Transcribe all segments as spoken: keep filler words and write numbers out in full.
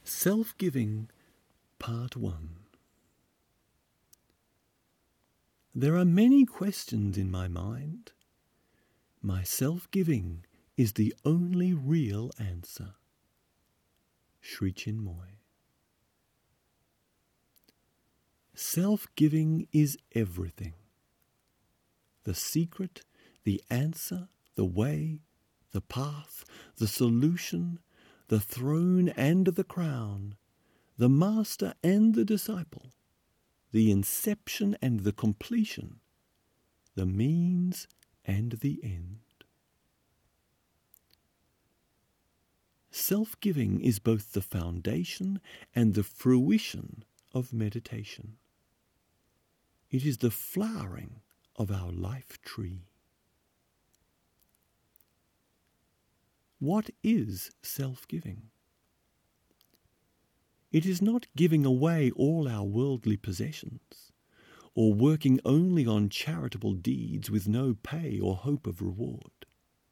Self-Giving, Part one. There are many questions in my mind. My self-giving is the only real answer. Sri Chinmoy. Self-giving is everything. The secret, the answer, the way, the path, the solution, the throne and the crown, the master and the disciple, the inception and the completion, the means and the end. Self-giving is both the foundation and the fruition of meditation. It is the flowering of our life tree. What is self-giving? It is not giving away all our worldly possessions, or working only on charitable deeds with no pay or hope of reward.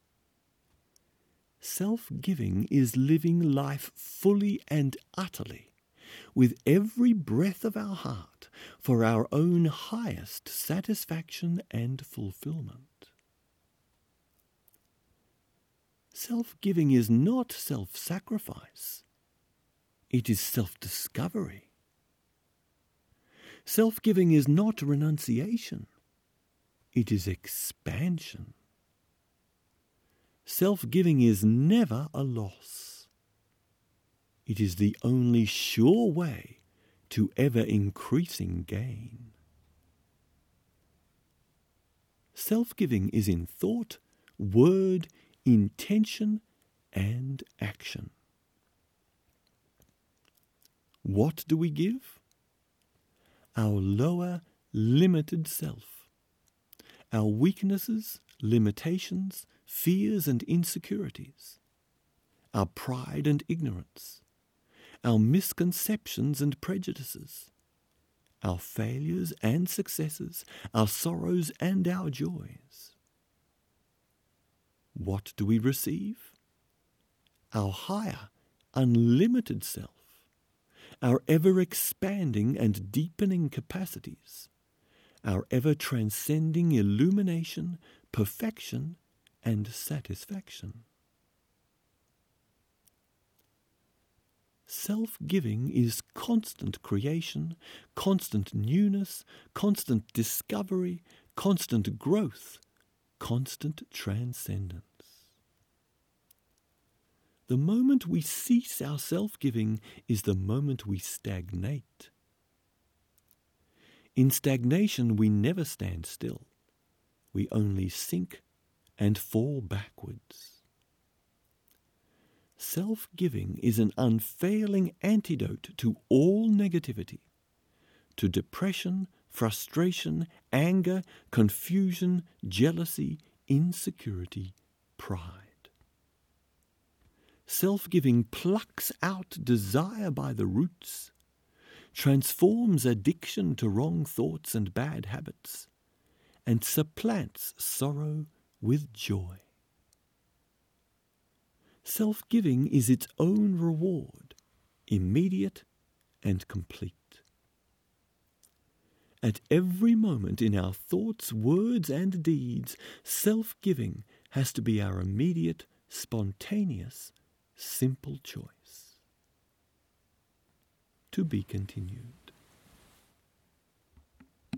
Self-giving is living life fully and utterly, with every breath of our heart, for our own highest satisfaction and fulfillment. Self-giving is not self-sacrifice. It is self-discovery. Self-giving is not renunciation. It is expansion. Self-giving is never a loss. It is the only sure way to ever-increasing gain. Self-giving is in thought, word, intention, and action. What do we give? Our lower, limited self. Our weaknesses, limitations, fears and insecurities. Our pride and ignorance. Our misconceptions and prejudices. Our failures and successes. Our sorrows and our joys. What do we receive? Our higher, unlimited self. Our ever-expanding and deepening capacities, our ever-transcending illumination, perfection, and satisfaction. Self-giving is constant creation, constant newness, constant discovery, constant growth, constant transcendence. The moment we cease our self-giving is the moment we stagnate. In stagnation we never stand still. We only sink and fall backwards. Self-giving is an unfailing antidote to all negativity, to depression, frustration, anger, confusion, jealousy, insecurity, pride. Self-giving plucks out desire by the roots, transforms addiction to wrong thoughts and bad habits, and supplants sorrow with joy. Self-giving is its own reward, immediate and complete. At every moment in our thoughts, words, and deeds, self-giving has to be our immediate, spontaneous, simple choice. To be continued.